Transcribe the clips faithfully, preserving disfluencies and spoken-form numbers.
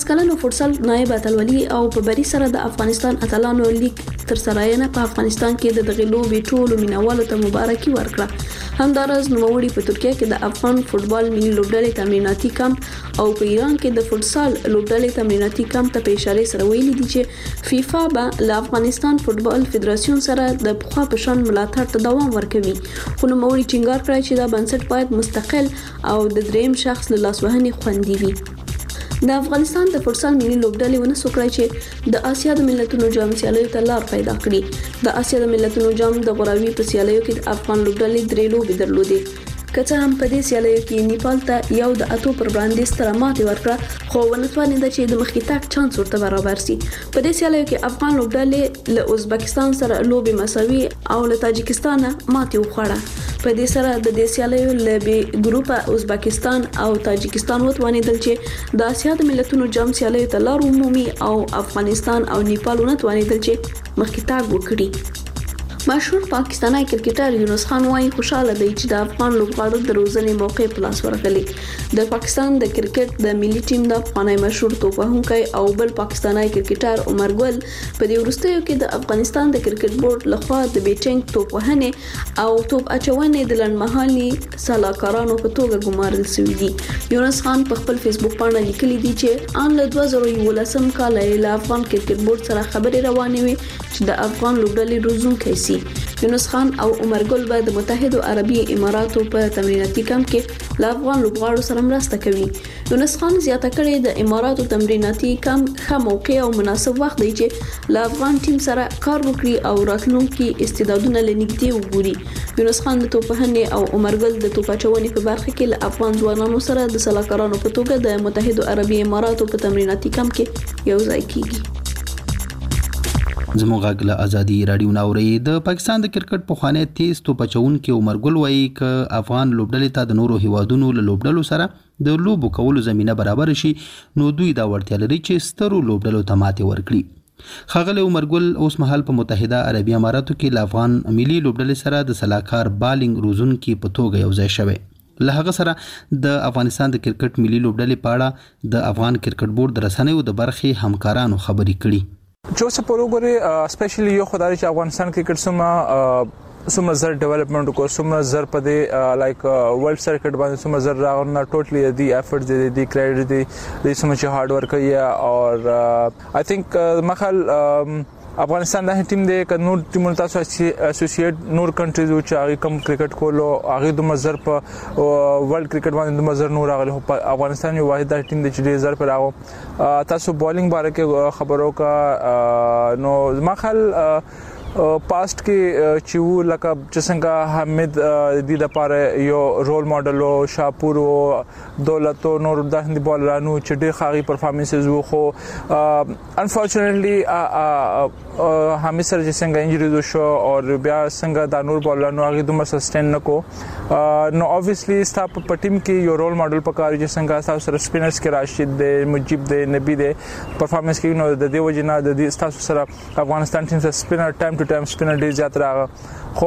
کلنو فوټسال نایب اتلولي او په بری سره د افغانستان اتلانو لیگ تر سرایانه په افغانستان کې د دغه لوبې ټولو مینوالو ته مبارکي ورکړه. همدارس نوموړي په ترکیه کې د افغان فوټبال ملي لوبډلې تمریناتي کمپ او په ایران کې د فوټسال لوبډلې تمریناتي کمپ ته په اشاره سره ویلي دي چې فیفا به له افغانستان فوټبال فدراسیون سره د پخوا په شان ملاتړ ته دوام ورکوي. خو نوموړي ټینګار کړی چې دا بنسټ باید مستقل او د دریم شخص له لاسوهنې خوندي وي. د افغانستان د فوټسال ملي لوبډلې ونه سو کړی چې د آسیا د ملتونو جام سیالیو ته لار پیدا کړي. د آسیا د ملتونو جام د غوراوي په سیالیو کې د افغان لوبډلې درې لوبې درلودې. که څه هم په دې سیالیو کې نیپال ته یو د اتو پر وړاندې ستره ماتې ورکړه، خو ونه توانېده چې د مخکې تګ چانس ورته برابر شي. په دې سیالیو کې افغان لوبډلې له ازبکستان سره لوبې مساوي او له تاجکستان ماتې وخوړه. په دې سره د دې سیالیو له بي ګروپ ازبکستان او تاجکستان وتوانېدل چې د آسیا د ملتونو جام سیالیو ته لار ومومي او افغانستان او نیپال ونتوانېدل چې مخکې تګ وکړي. مشهور پاکستانی کرکټر یونس خان وايي خوشاله دی چې د افغان لوبغاړو د روزنې موقع په لاس ورغلی. د پاکستان د کرکټ د ملي ټیم د افغاني مشهور توپ وهونکی او بل پاکستانی کرکټر عمر ګل په دې وروستیو کې د افغانستان د کرکټ بورډ لخوا د بیټینګ توپ وهنې او توپ اچونې د لنډمهالي سلاکارانو په توګه ګمارل شوی دي. یونس خان په خپل فیسبوک باندې لیکلي دي چې ان له دوه زره یولسم کال له افغان کرکټ بورډ سره خبرې روانې وي چې د افغان لوبډلې روزونکي سي. یونس خان او عمر ګل به د متحده عربي اماراتو په تمریناتي کمپ کې له افغان لوبغاړو سره مرسته کوي. یونس خان زیاته کړې د اماراتو تمریناتي کمپ ښه موقع او مناسب وخت دی چې له افغان ټیم سره کار وکړي او راتلونکي استعدادونه لنږدې وګوري. یونس خان د توپ وهنې او عمر ګل د توپ اچونې په برخه کې له افغان ځوانانو سره د سلاکارانو په توګه د متحده عربي اماراتو په تمریناتي کمپ کې یو ځای کیږي. زموږ غږ له ازادي رادیو ناوري. د پاکستان د کرکټ پخوانی تیز توپ اچونکي عمر ګل وایي ک افغان لوبډلې ته د نورو هیوادونو له لوبډلو سره د لوبو کولو زمينه برابر شي نو دوی دا وړتیا لري چې سترو لوبډلو ته ماتې ورکړي. ښاغلی عمر ګل اوس مهال په متحده عربي اماراتو کې له افغان ملي لوبډلې سره د سلاکار بالینګ روزونکي په توګه یو ځای شوی. له هغه سره د افغانستان د کرکټ ملي لوبډلې په اړه د افغان کرکټ بورډ د رسنیو د برخې همکارانو خبرې کړي. جو سپورو غوري سپیشلی یو خدای چې افغانستان کرکټ سم سم زر ډیولپمنٹ کو سم زر په دی لایک ورلد سرکټ باندې سم زر راغونه ټوټلی دی افورټ دی دی کریډټ دی د سم چې هارد ورک یا اور آی تھنک مخال افغانستان د ټیم د نور ټیمونو تاسو اسوسییټ نور کنټریز چې هغه کم کرکټ کولو هغه د مزر په ورلد کرکټ باندې د مزر نور هغه افغانستان یو واحد ټیم د چې زر پر راو تاسو بولینګ باره کې خبرو کا نو مخال پاست کې چې وو لکه چې څنګه حمید د د لپاره یو رول ماډل او شاپور او دولت او نور د هندي بالرانو چې ډېر ښه پرفارمنسز وو خو انفورچونټلی حمید سره چې څنګه انجری شو او بیا څنګه د نور بالرانو هغه دومره سسټین نکو نو obviously ستاپ په ټیم کې یو رول ماډل پکاره چې څنګه تاسو سره سپینرز کې راشد دی مجيب دی نبی دی پرفارمنس کې نو د دې وجنه د دې تاسو سره افغانستان ټیم سره سپینر ټایم ټو ټایم سپینر ډیر زیات راغ خو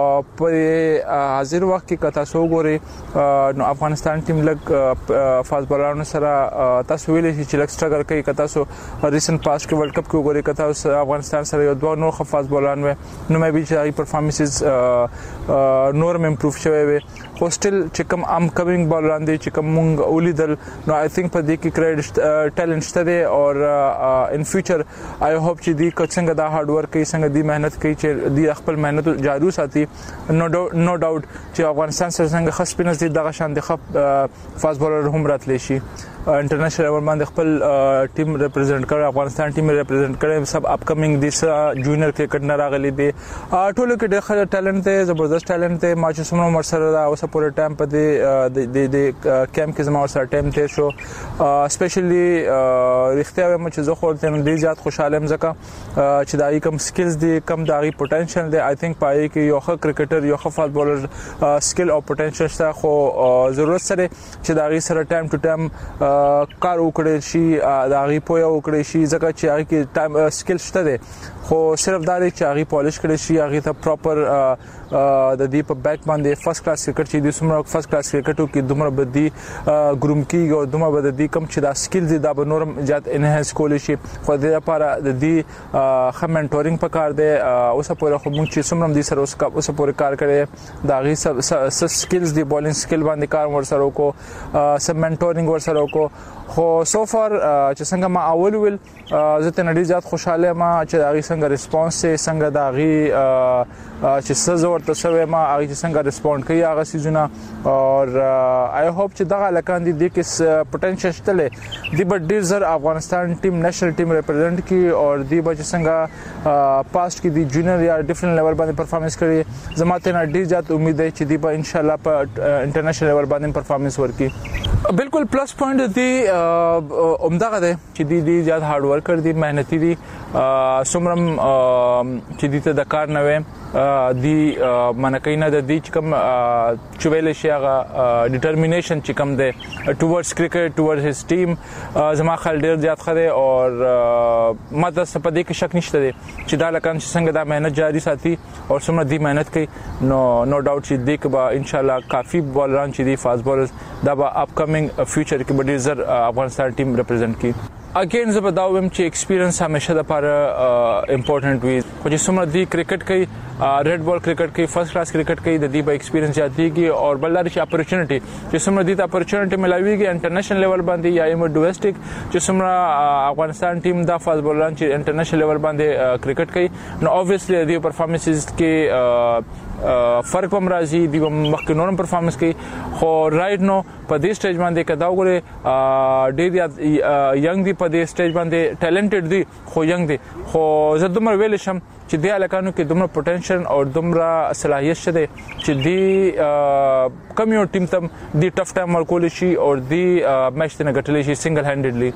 په حاضر وخت کې کتا سو غوري نو افغانستان ټیم لګ فاست بالرانو سره تاسو ویلې چې لګ سټرګل کوي کتا سو ریسنت پاس کې ورلد کپ کې غوري کتا افغانستان سره یو دوه نور فاست بالران و نو مې به چې پرفارمنسز نور مې امپروف شوی وي خو سټل چې کوم ام کمینګ بالران دي چې کوم مونږ ولیدل نو آی تھنک په دې کې کریډټ ټیلنټ شته دي او ان فیوچر آی هوپ چې دې څنګه دا هارد ورک کوي څنګه دې مهنت کوي چې دې خپل مهنت جارو ساتي نو نو ډاوټ چې افغانستان سره څنګه خاص پینس دي دغه شان د خپ فاست بالر هم راتلی شي انټرنیشنل لیول باندې خپل ټیم ریپرزینټ کړ افغانستان ټیم ریپرزینټ کړ سب اپ کمینګ دي جونیئر کرکټ نه راغلي دي ټولو کې ډېر ټیلنټ دی زبردست ټیلنټ دی ما چې سمره مر سره دا اوس پورې ټایم په دې د د کیمپ کې زما سره ټایم تیر شو سپیشلی ریختیا مې چې زه خو ته ډېر زیات خوشاله یم ځکه چې دا کوم سکلز دي کم د هغه پوتنشل دی آی تھنک پای کې یو ښه کرکټر یو ښه فاست بولر سکل او پوتنشل شته خو ضرورت سره چې د هغه سره ټایم ټو ټایم کار وکړي شي د هغه پوهه وکړي شي ځکه چې هغه کې ټایم سکل شته دی خو صرف دا دی چې هغه پالیش کړي شي هغه ته پراپر د دې په بیک باندې فرست کلاس کرکټ چې د سمره فرست کلاس کرکټو کې دومره بدی ګروم کیږي او دومره بدی کم چې دا سکلز دا به نورم زیات انهانس کولی شي خو د لپاره د دې ښه منټورینګ پکار دی اوس پورې خو موږ چې سمره د سره اوس اوس پورې کار کړي دا غي سب سکلز دی بولینګ سکل باندې کار ور سره وکړو سب منټورینګ ور سره وکړو خو سو فار چې څنګه ما اول ویل زه ته نړۍ زیات خوشاله ما چې دا غي څنګه ریسپانس څنګه دا غي چې څه ورته شوی ما هغه چې څنګه ریسپونډ کوي هغه سيزونه او آی هوپ چې دغه لکان دي د کې پوتنشل شته دی بټ ډیر زر افغانستان ټیم نېشنل ټیم ریپرزینټ کی او دی به چې څنګه پاست کې دی جونیئر یا ډیفرنٹ لیول باندې پرفارمنس کوي زماته نه ډیر زیات امید ده چې دی به ان شاء الله په انټرنیشنل لیول باندې پرفارمنس ورکړي بالکل پلس پوینټ دی عمدغه ده چې دی دی زیات هارد ورکر دي مهنتي دي سمرم چې دی ته د کار نه وي دی منکینه د دې کوم چویل شي هغه ډیټرمینیشن چې کوم دی ټوورډز کرکټ ټوورډز هیز ټیم زما خل ډیر زیات خره او ماته سپدې کې شک نشته دی چې دا لکان چې څنګه دا مهنت جاری ساتي او سمره دی مهنت کوي نو نو ډاوټ چې دی کبا ان شاء الله کافي بولران چې دی فاست بولرز دا به اپ کمینګ فیوچر کې به ډیر زر افغانستان ټیم ریپرزینټ کی اگین زه به دا وایم چې ایکسپیرینس همیشه د لپاره امپورټنت وي خو چې څومره دی کرکټ کوي ریډ بال کرکټ کوي فرست کلاس کرکټ کوي د دې به ایکسپیرینس زیاتېږي او بل لري چې اپورچونټي چې څومره دی ته اپورچونټي ملاويږي انټرنیشنل لیول باندې یا ایم ډومېسټک چې څومره افغانستان ټیم د فاست بولران چې انټرنیشنل لیول باندې کرکټ کوي نو اوبویسلی دی پرفارمنسز کې فرق هم راځي دی مخکې نورم پرفارمنس کوي خو رائټ نو په دې سټیج باندې کدا وګوره ډېر ینګ دی په دې سټیج باندې ټیلنټډ دی خو ینګ دی خو زه دومره ویل شم چې د الکانو کې دومره پوتنشل او دومره صلاحیت شته چې دی کم یو ټیم تم دی ټف ټایم ورکول شي او دی میچ ته غټل شي سنگل هینډډلی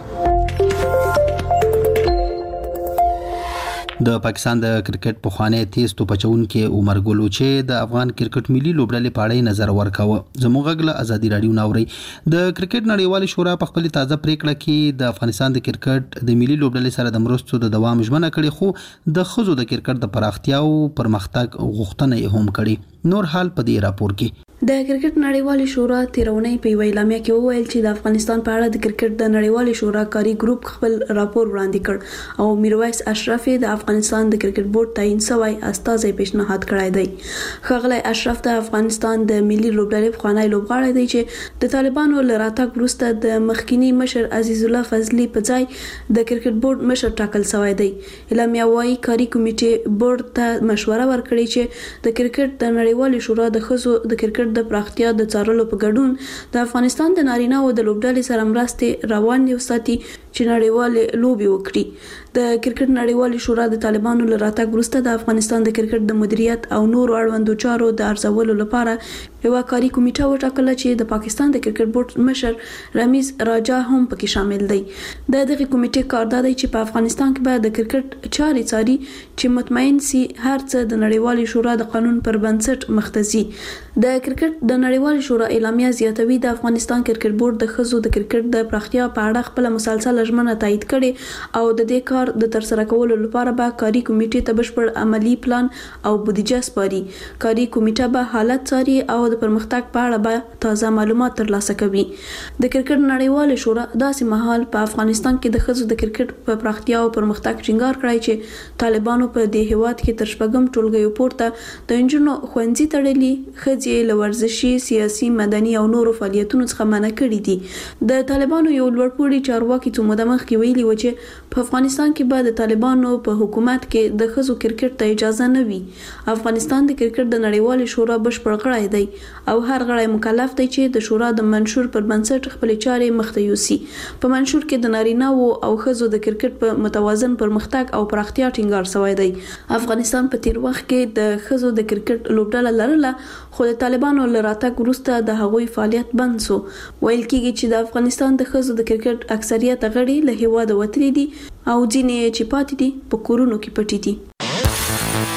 د پاکستان د کرکټ په خوانه تیز تو پچون کې عمر ګلو چې د افغان کرکټ ملي لوبډلې پاړې نظر ورکاوه زموږ غل ازادي رادیو ناوري د کرکټ نړیوال شورا په خپل تازه پریکړه کې د افغانستان د کرکټ د ملي لوبډلې سره د مرستو د دوام ژمنه کړې خو د خزو د کرکټ د پراختیا او پرمختګ غوښتنه یې هم کړې نور حال په دې راپور کې د کرکټ نړیوال شورا تیرونی په ویلامیا کې وویل چې د افغانستان په اړه د کرکټ د نړیوال شورا کاری ګروپ خپل راپور وړاندې کړ او میرویس اشرف د افغانستان د کرکټ بورډ تعین شوی استازي پیشنهاد کړی دی خغلی اشرف د افغانستان د ملي لوبډلې خوانی لوبغاړی دی چې د طالبانو لراتګ وروسته د مخکینی مشر عزیز الله فضلی په ځای د کرکټ بورډ مشر ټاکل شوی دی اعلامیه وايي کاری کمیټه بورډ ته مشوره ورکړي چې د کرکټ د نړیوال شورا د خزو د کرکټ د پراختیا د څارلو په ګډون د افغانستان د نارینه او د لوبډلې سره مرستې روان دي وساتي چې نړیوال لوبي وکړي د کرکټ نړیوال شورا د طالبانو لراتګ وروسته د افغانستان د کرکټ د مدیریت او نور اړوندو چارو د ارزولو لپاره یو کاری کمیټه وټاکله چې د پاکستان د کرکټ بورډ مشر رمیز راجا هم پکې شامل دی د دغه کمیټې کاردار دی چې په افغانستان کې به د کرکټ چاري چاري چې مطمئن سي هر څه د نړیوال شورا د قانون پر بنسټ مختزي د کرکټ د نړیوال شورا اعلامیه زیاتوي د افغانستان کرکټ بورډ د خزو د کرکټ د پراختیا په اړه خپل مسلسل ژمنه تایید کړي او د دې کار د ترسره کولو لپاره به کاری کمیټې ته بشپړ عملی پلان او بودیجه سپاري کاری کمیټه به حالت څاري او د پرمختګ په اړه به تازه معلومات ترلاسه کوي د کرکټ نړیوال شورا داسې مهال په افغانستان کې د خزو د کرکټ په پراختیا او پرمختګ ټینګار کړی چې طالبانو په دې هیواد کې تر شپږم ټولګیو پورته د انجونو خوندزي تړلي خځې لورزشي سیاسي مدني او نورو فعالیتونو څخه منع کړي دي د طالبانو یو لوړپوړي چارواکي څو موده مخکې ویلي و چې په افغانستان کې به د طالبانو په حکومت کې د خزو کرکټ ته اجازه نه وي افغانستان د کرکټ د نړیوال شورا بشپړ غړی دی او هر غړی مکلف دی چې د شورا د منشور پر بنسټ خپل چارې مخته یوسي په منشور کې د نارینه او خزو د کرکټ په متوازن پرمختګ او پراختیا ټینګار شوی دی افغانستان په تیر وخت کې د خزو د کرکټ لوبډله لرله خو د طالبانو لراتګ وروسته د هغوی فعالیت بند شو ویل کېږي چې د افغانستان د خزو د کرکټ اکثریت غړي له هیواده وتلي دي او ځینې چې پاتې دي په کورونو کې پټي دي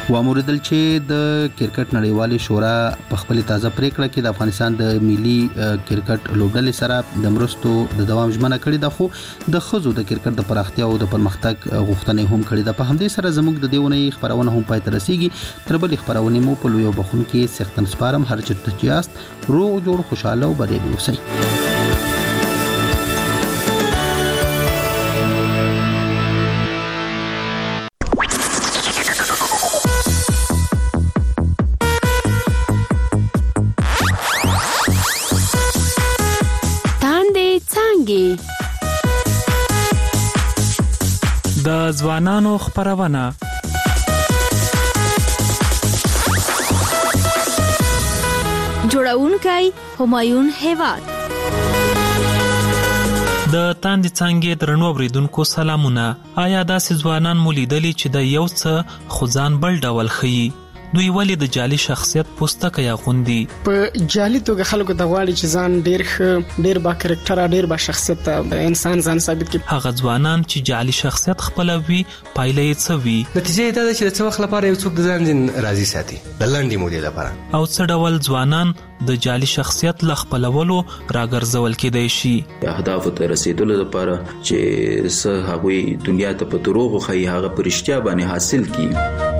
واموردل چې د کرکټ نړیوالې شورا په خپل تازه پریکړه کې د افغانستان د ملي کرکټ لوبډلې سره د مرستو د دوام ژمنه کړې ده، خو د ښځو د کرکټ د پراختیا او د پرمختګ غوښتنې هم کړې ده. په همدې سره زموږ د دیونې خبرونه هم پای ته رسیږي. تر بلې خبرونه مو په لویو بخون کې سختن سپارم. هر چیرته چې یاست روغ جوړ خوشاله او بریالي اوسئ. د ځوانانو خبرونه جوړونکی همایون هیواد. د تاندې څانګې درنو اوریدونکو سلامونه. آیا داسې ځوانان مو لیدلي چې د یو څه خو ځان بل ډول ښیي؟ دوی ولې د جعلي شخصیت پوستکی اغوندي؟ په جعلي توګه خلکو ته غواړي چې ځان ډیر ښه، ډیر با کرکټر، ډیر با شخصیت انسان ځان ثابت کړي. هغه ځوانان چې جعلي شخصیت خپلوي پایله یې څه وي؟ نتیجه دا ده چې د څه وخت لپاره یو څوک د ځان راضي ساتي د لنډې مودې لپاره، او څه ډول ځوانان د جعلي شخصیت له خپلولو راګرځول کېدای شي؟ اهدافو ته رسیدلو لپاره چې څه هغوی دنیا ته په دروغو ښیي هغه په رښتیا باندې حاصل کړي.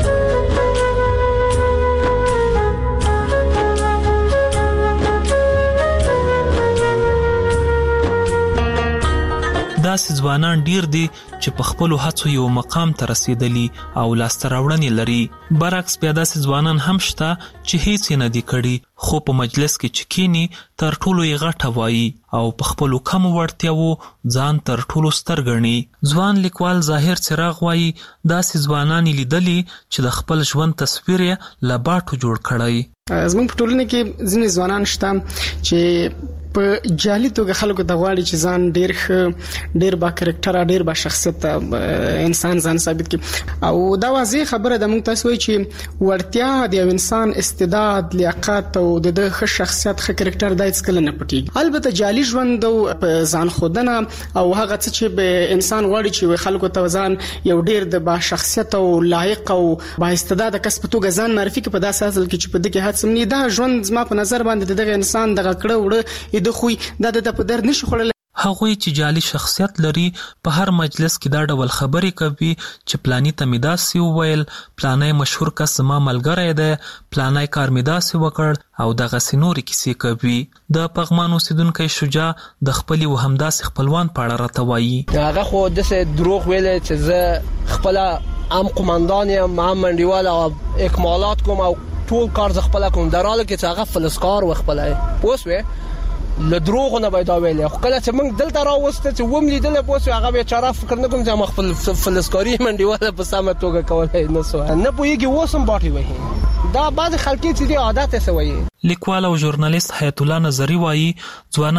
داسې ځوانان ډیر دي چې په خپلو هڅو یو مقام ته رسیدلي او لاسته راوړنې لري. برعکس بیا داسې ځوانان هم شته چې هیڅ یې نه دي کړي، خو په مجلس کې چې کینی تر ټولو یې غټه وایي او په خپلو کمو وړتیاوو ځان تر ټولو ستر ګڼي. ځوان لیکوال ظاهر څراغ وایي داسې ځوانان لیدلي چې د خپل ژوند تصویر یې له باټو جوړ کړی. زموږ په ټولنه کې ځینې ځوانان شته چې په جعلي توګه خلکو ته غواړي چې ځان ډیر ښه، ډیر با کرکټر، ډیر با شخصیت انسان ځان ثابت کړي. او دا واضح خبره ده، موږ تاسو وایي چې وړتیا د یو انسان استعداد، لیاقت او د ښه شخصیت، ښه کرکټر دا هیڅ کله نه پټیږي. البته جعلي ژوند او ځان خودنه او هغه څه چې به انسان غواړي چې خلکو ته ځان یو ډیر د با شخصیت او لایق او با استعداد کس په توګه ځان معرفي کړي، په داسې اصل کې چې په دغه هڅه نه دا ژوند زما په نظر باندې دغه انسان دغه کړه وړه د خوې د د په در نشي خړل. هغوی چې جعلي شخصیت لري په هر مجلس کې دا ډول خبرې کوي چې پلانی ته مې داسې وویل، پلانی مشهور کس زما ملګری دی، پلانی کار مې داسې وکړ او دغسې نورې کیسې کوي. د پغمان اوسیدونکی شجاع د خپلې و همداسې خپلوان په اړه راته وایي. هغه خو داسې دروغ ویل چې زه خپله ام قماندان یم، ام منډیوال او اکمالات کوم او ټول کار ز خپل کوم، در حاله کې چې هغه فلسکار و خپل پوسوي له دروغ نه پیدا ویل. خو کله چې موږ دلته راوسته چې وم لیدل پوسوي هغه بیچاره فکر نه کوم چې ما خپل فلسکاری منډیواله په سمه توګه کولای نه سو نه پوهیږي وسم باټي وایي. دا بعض خلک چې دی عادت یې سوي. لیکوال او ژورنالیست حیات الله نظری وایي ځوانان